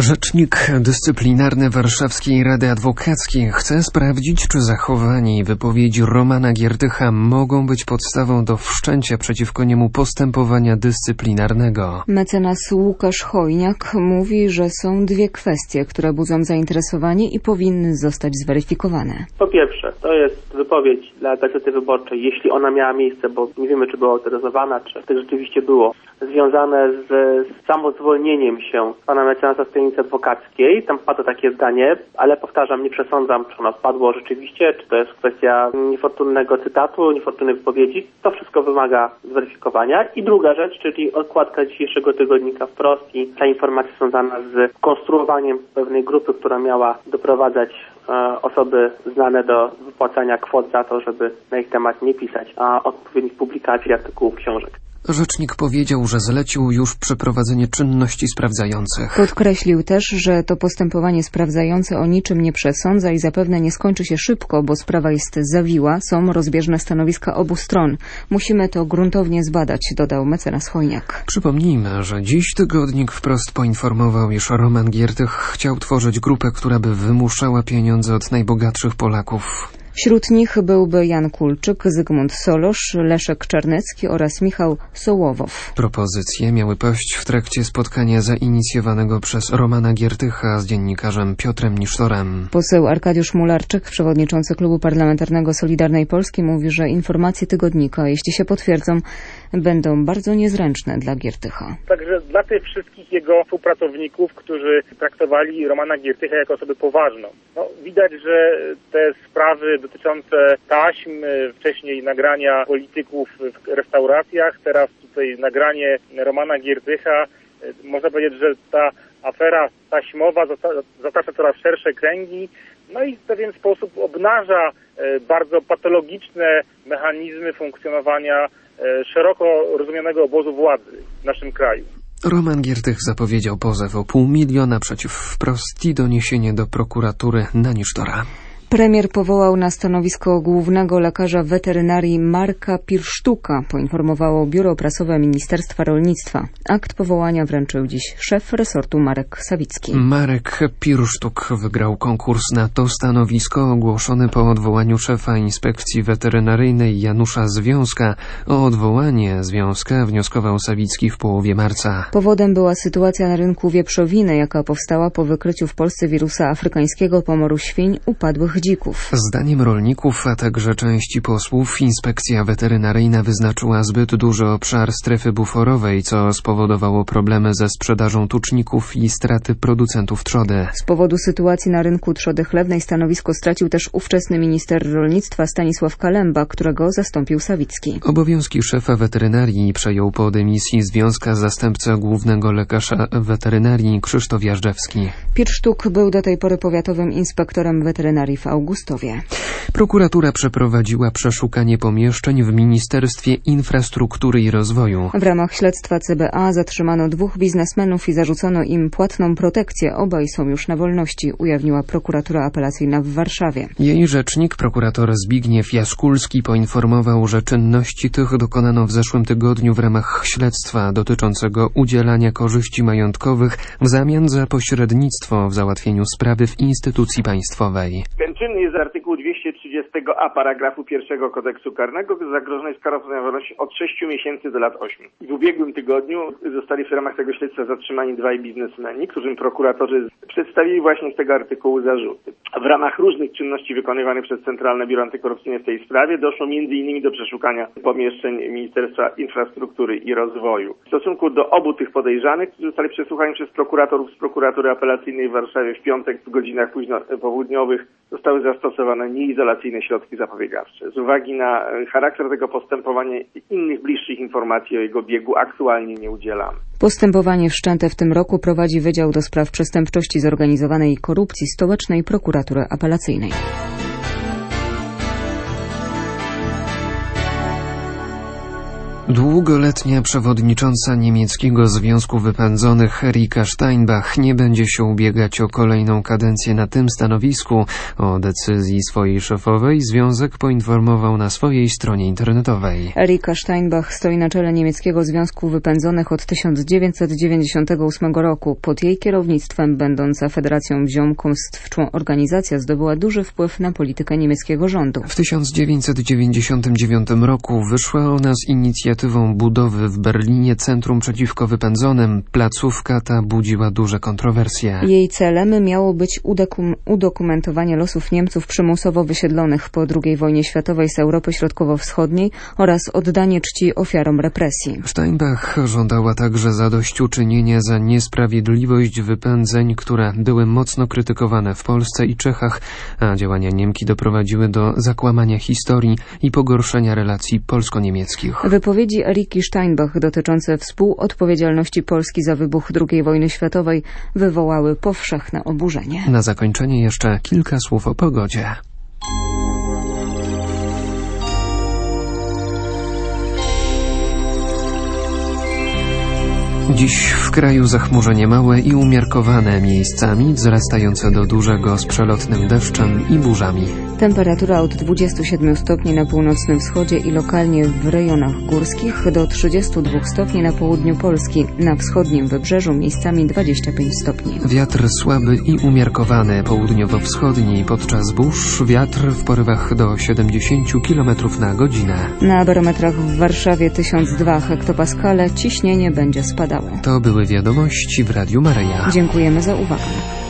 Rzecznik dyscyplinarny Warszawskiej Rady Adwokackiej chce sprawdzić, czy zachowanie i wypowiedzi Romana Giertycha mogą być podstawą do wszczęcia przeciwko niemu postępowania dyscyplinarnego. Mecenas Łukasz Chojniak mówi, że są dwie kwestie, które budzą zainteresowanie i powinny zostać zweryfikowane. Po pierwsze, to jest wypowiedź dla Gazety Wyborczej, jeśli ona miała miejsce, bo nie wiemy, czy była autoryzowana, czy tak rzeczywiście było, związane z samozwolnieniem się pana mecenasa z tajemnicy adwokackiej. Tam padło takie zdanie, ale powtarzam, nie przesądzam, czy ono padło rzeczywiście, czy to jest kwestia niefortunnego cytatu, niefortunnej wypowiedzi. To wszystko wymaga zweryfikowania. I druga rzecz, czyli okładka dzisiejszego tygodnika Wprost i ta informacja związana z konstruowaniem pewnej grupy, która miała doprowadzać osoby znane do wypłacania kwot za to, żeby na ich temat nie pisać, a odpowiednich publikacji, artykułów, książek. Rzecznik powiedział, że zlecił już przeprowadzenie czynności sprawdzających. Podkreślił też, że to postępowanie sprawdzające o niczym nie przesądza i zapewne nie skończy się szybko, bo sprawa jest zawiła, są rozbieżne stanowiska obu stron. Musimy to gruntownie zbadać, dodał mecenas Chojniak. Przypomnijmy, że dziś tygodnik Wprost poinformował, iż Roman Giertych chciał tworzyć grupę, która by wymuszała pieniądze od najbogatszych Polaków. Wśród nich byłby Jan Kulczyk, Zygmunt Solosz, Leszek Czarnecki oraz Michał Sołowow. Propozycje miały paść w trakcie spotkania zainicjowanego przez Romana Giertycha z dziennikarzem Piotrem Nisztorem. Poseł Arkadiusz Mularczyk, przewodniczący Klubu Parlamentarnego Solidarnej Polski, mówi, że informacje tygodnika, jeśli się potwierdzą, będą bardzo niezręczne dla Giertycha. Także dla tych wszystkich jego współpracowników, którzy traktowali Romana Giertycha jako osobę poważną. Widać, że te sprawy dotyczące taśm, wcześniej nagrania polityków w restauracjach, teraz tutaj nagranie Romana Giertycha. Można powiedzieć, że ta afera taśmowa zatacza coraz szersze kręgi, i w pewien sposób obnaża bardzo patologiczne mechanizmy funkcjonowania szeroko rozumianego obozu władzy w naszym kraju. Roman Giertych zapowiedział pozew o 500 000 przeciw Wprost i doniesienie do prokuratury na Nisztora. Premier powołał na stanowisko głównego lekarza weterynarii Marka Pirsztuka, poinformowało Biuro Prasowe Ministerstwa Rolnictwa. Akt powołania wręczył dziś szef resortu Marek Sawicki. Marek Pirsztuk wygrał konkurs na to stanowisko ogłoszony po odwołaniu szefa Inspekcji Weterynaryjnej Janusza Związka. O odwołanie Związka wnioskował Sawicki w połowie marca. Powodem była sytuacja na rynku wieprzowiny, jaka powstała po wykryciu w Polsce wirusa afrykańskiego pomoru świń upadłych dzików. Zdaniem rolników, a także części posłów, Inspekcja Weterynaryjna wyznaczyła zbyt duży obszar strefy buforowej, co spowodowało problemy ze sprzedażą tuczników i straty producentów trzody. Z powodu sytuacji na rynku trzody chlewnej stanowisko stracił też ówczesny minister rolnictwa Stanisław Kalemba, którego zastąpił Sawicki. Obowiązki szefa weterynarii przejął po dymisji Związka zastępca głównego lekarza weterynarii Krzysztof Jażdżewski. Pirsztuk był do tej pory powiatowym inspektorem weterynarii w Augustowie. Prokuratura przeprowadziła przeszukanie pomieszczeń w Ministerstwie Infrastruktury i Rozwoju. W ramach śledztwa CBA zatrzymano 2 biznesmenów i zarzucono im płatną protekcję. Obaj są już na wolności, ujawniła prokuratura apelacyjna w Warszawie. Jej rzecznik, prokurator Zbigniew Jaskulski, poinformował, że czynności tych dokonano w zeszłym tygodniu w ramach śledztwa dotyczącego udzielania korzyści majątkowych w zamian za pośrednictwo w załatwieniu sprawy w instytucji państwowej. Ten czyn jest z artykułu 230a paragrafu 1 kodeksu karnego, zagrożona jest kara pozbawienia wolności od 6 miesięcy do lat 8. W ubiegłym tygodniu zostali w ramach tego śledztwa zatrzymani 2 biznesmeni, którym prokuratorzy przedstawili właśnie z tego artykułu zarzuty. W ramach różnych czynności wykonywanych przez Centralne Biuro Antykorupcyjne w tej sprawie doszło m.in. do przeszukania pomieszczeń Ministerstwa Infrastruktury i Rozwoju. W stosunku do obu tych podejrzanych, którzy zostali przesłuchani przez prokuratorów z prokuratury apelacyjnej w Warszawie w piątek w godzinach późno południowych, zostały zastosowane nieizolacyjne środki zapobiegawcze. Z uwagi na charakter tego postępowania i innych bliższych informacji o jego biegu aktualnie nie udzielamy. Postępowanie wszczęte w tym roku prowadzi Wydział do Spraw Przestępczości Zorganizowanej i Korupcji Stołecznej Prokuratury Apelacyjnej. Długoletnia przewodnicząca niemieckiego Związku Wypędzonych Erika Steinbach nie będzie się ubiegać o kolejną kadencję na tym stanowisku. O decyzji swojej szefowej związek poinformował na swojej stronie internetowej. Erika Steinbach stoi na czele niemieckiego Związku Wypędzonych od 1998 roku. Pod jej kierownictwem będąca federacją ziomkowstwczą organizacja zdobyła duży wpływ na politykę niemieckiego rządu. W 1999 roku wyszła ona z inicjatywą budowy w Berlinie Centrum Przeciwko Wypędzonym. Placówka ta budziła duże kontrowersje. Jej celem miało być udokumentowanie losów Niemców przymusowo wysiedlonych po II wojnie światowej z Europy Środkowo-Wschodniej oraz oddanie czci ofiarom represji. Steinbach żądała także zadośćuczynienia za niesprawiedliwość wypędzeń, które były mocno krytykowane w Polsce i Czechach, a działania Niemki doprowadziły do zakłamania historii i pogorszenia relacji polsko-niemieckich. Wypowiedzi Eriki Steinbach dotyczące współodpowiedzialności Polski za wybuch II wojny światowej wywołały powszechne oburzenie. Na zakończenie jeszcze kilka słów o pogodzie. Dziś w kraju zachmurzenie małe i umiarkowane, miejscami wzrastające do dużego z przelotnym deszczem i burzami. Temperatura od 27 stopni na północnym wschodzie i lokalnie w rejonach górskich do 32 stopni na południu Polski. Na wschodnim wybrzeżu miejscami 25 stopni. Wiatr słaby i umiarkowany, południowo-wschodni. Podczas burz wiatr w porywach do 70 km na godzinę. Na barometrach w Warszawie 1002 hektopaskale, ciśnienie będzie spadało. To były wiadomości w Radiu Maryja. Dziękujemy za uwagę.